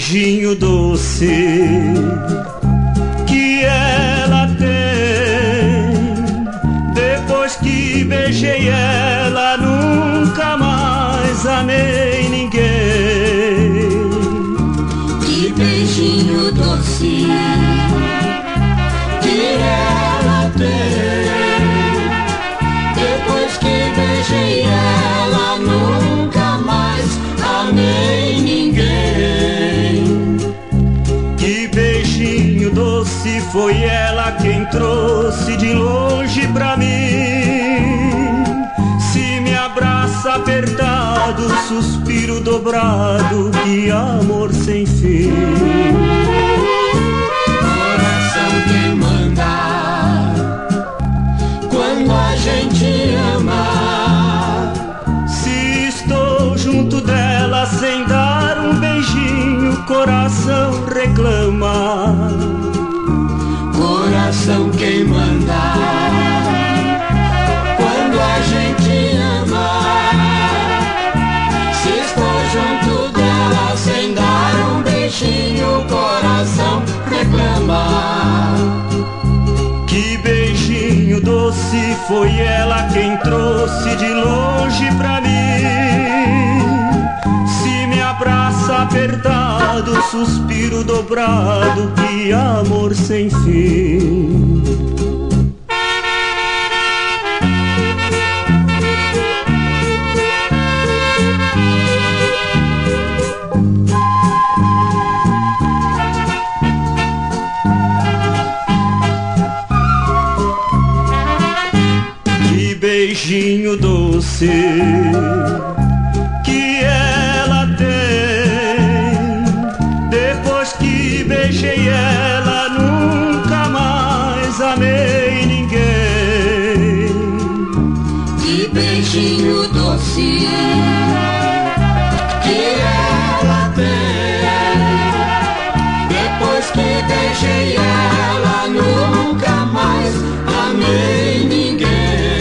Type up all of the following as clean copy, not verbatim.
beijinho doce que ela tem. Depois que beijei ela, nunca mais amei ninguém. Que beijinho doce que ela tem. Depois que beijei ela, nunca mais amei ninguém. Que beijinho doce foi ela quem trouxe de longe pra mim. Se me abraça apertado, suspiro dobrado, que amor sem fim. Coração quem manda quando a gente ama. Se estou junto dela sem dar um beijinho, coração reclama. Coração quem manda quando a gente ama. Se estou junto dela sem dar um beijinho, coração reclama. Que beijinho doce foi ela quem trouxe de longe pra mim. Se me abraça apertado, suspiro dobrado, que amor sem fim. Que beijinho doce que ela tem. Depois que beijei ela, nunca mais amei ninguém. Que beijinho doce que ela tem. Depois que beijei ela, nunca mais amei ninguém.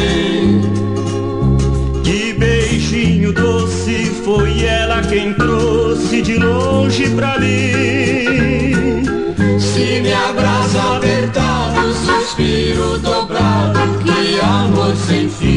Que beijinho doce foi ela quem trouxe de longe pra mim. Se me abraça apertado, suspiro dobrado, que amor sem fim.